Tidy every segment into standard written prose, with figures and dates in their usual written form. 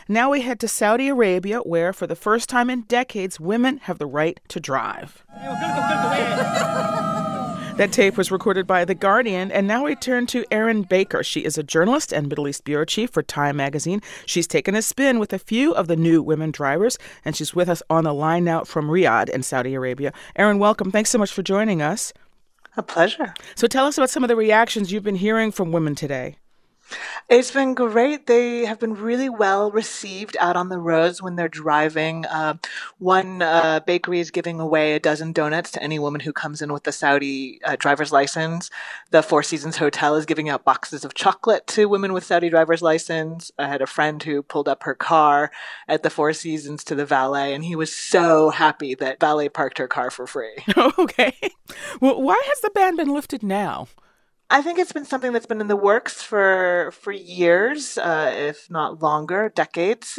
Now we head to Saudi Arabia, where for the first time in decades, women have the right to drive. That tape was recorded by The Guardian, and now we turn to Erin Baker. She is a journalist and Middle East bureau chief for Time magazine. She's taken a spin with a few of the new women drivers, and she's with us on the line now from Riyadh in Saudi Arabia. Erin, welcome. Thanks so much for joining us. A pleasure. So tell us about some of the reactions you've been hearing from women today. It's been great. They have been really well received out on the roads when they're driving. One bakery is giving away a dozen donuts to any woman who comes in with a Saudi driver's license. The Four Seasons Hotel is giving out boxes of chocolate to women with Saudi driver's license. I had a friend who pulled up her car at the Four Seasons to the valet, and he was so happy that valet parked her car for free. Okay. Well, why has the ban been lifted now? I think it's been something that's been in the works for years, if not longer, decades.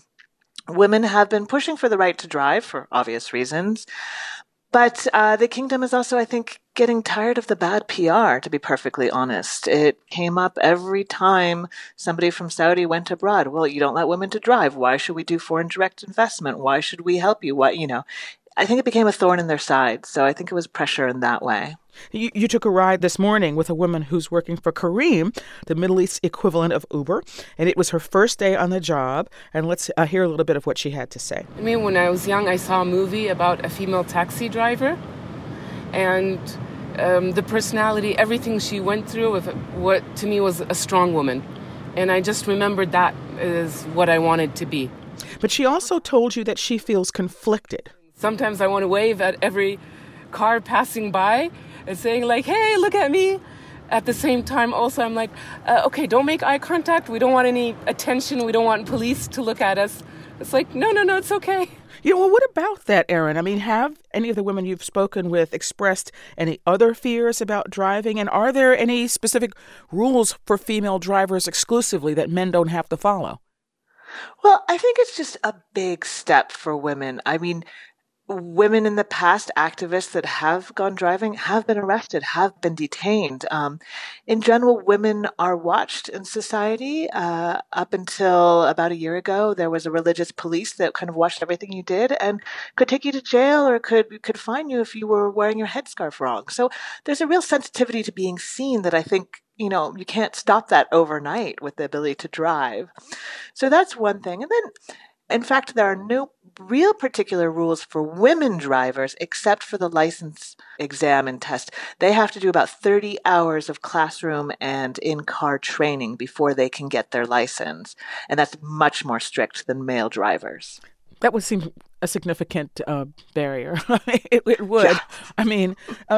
Women have been pushing for the right to drive for obvious reasons. But the kingdom is also, I think, getting tired of the bad PR, to be perfectly honest. It came up every time somebody from Saudi went abroad. Well, you don't let women to drive. Why should we do foreign direct investment? Why should we help you? I think it became a thorn in their side. So I think it was pressure in that way. You took a ride this morning with a woman who's working for Careem, the Middle East equivalent of Uber, and it was her first day on the job. And let's hear a little bit of what she had to say. I mean, when I was young, I saw a movie about a female taxi driver, and the personality, everything she went through, with what to me was a strong woman. And I just remembered that is what I wanted to be. But she also told you that she feels conflicted. Sometimes I want to wave at every car passing by and saying like, hey, look at me. At the same time, also, I'm like, okay, don't make eye contact. We don't want any attention. We don't want police to look at us. It's like, no, it's okay. Well, what about that, Erin? I mean, have any of the women you've spoken with expressed any other fears about driving? And are there any specific rules for female drivers exclusively that men don't have to follow? Well, I think it's just a big step for women. I mean, women in the past, activists that have gone driving, have been arrested, have been detained. In general, women are watched in society. Up until about a year ago, there was a religious police that kind of watched everything you did and could take you to jail or could fine you if you were wearing your headscarf wrong. So there's a real sensitivity to being seen that I think, you can't stop that overnight with the ability to drive. So that's one thing. And then, in fact, there are no real particular rules for women drivers except for the license exam and test. They have to do about 30 hours of classroom and in-car training before they can get their license. And that's much more strict than male drivers. That would seem a significant barrier. It would. Yeah. I mean,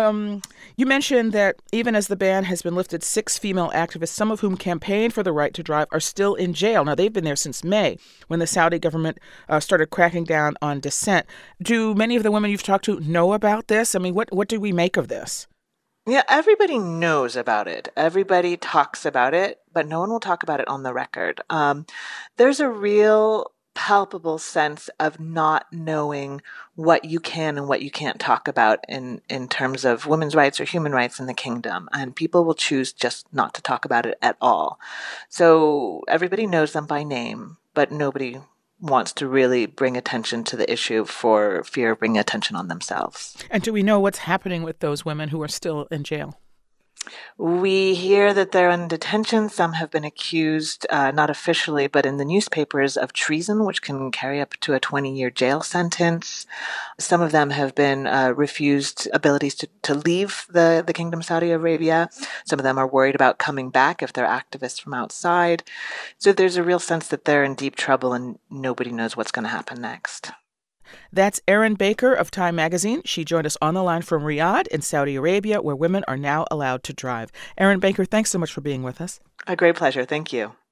you mentioned that even as the ban has been lifted, 6 female activists, some of whom campaigned for the right to drive, are still in jail. Now, they've been there since May, when the Saudi government started cracking down on dissent. Do many of the women you've talked to know about this? I mean, what do we make of this? Yeah, everybody knows about it. Everybody talks about it, but no one will talk about it on the record. There's a real palpable sense of not knowing what you can and what you can't talk about in terms of women's rights or human rights in the kingdom. And people will choose just not to talk about it at all. So everybody knows them by name, but nobody wants to really bring attention to the issue for fear of bringing attention on themselves. And do we know what's happening with those women who are still in jail? We hear that they're in detention. Some have been accused, not officially, but in the newspapers, of treason, which can carry up to a 20-year jail sentence. Some of them have been refused abilities to leave the Kingdom of Saudi Arabia. Some of them are worried about coming back if they're activists from outside. So there's a real sense that they're in deep trouble and nobody knows what's going to happen next. That's Erin Baker of Time magazine. She joined us on the line from Riyadh in Saudi Arabia, where women are now allowed to drive. Erin Baker, thanks so much for being with us. A great pleasure. Thank you.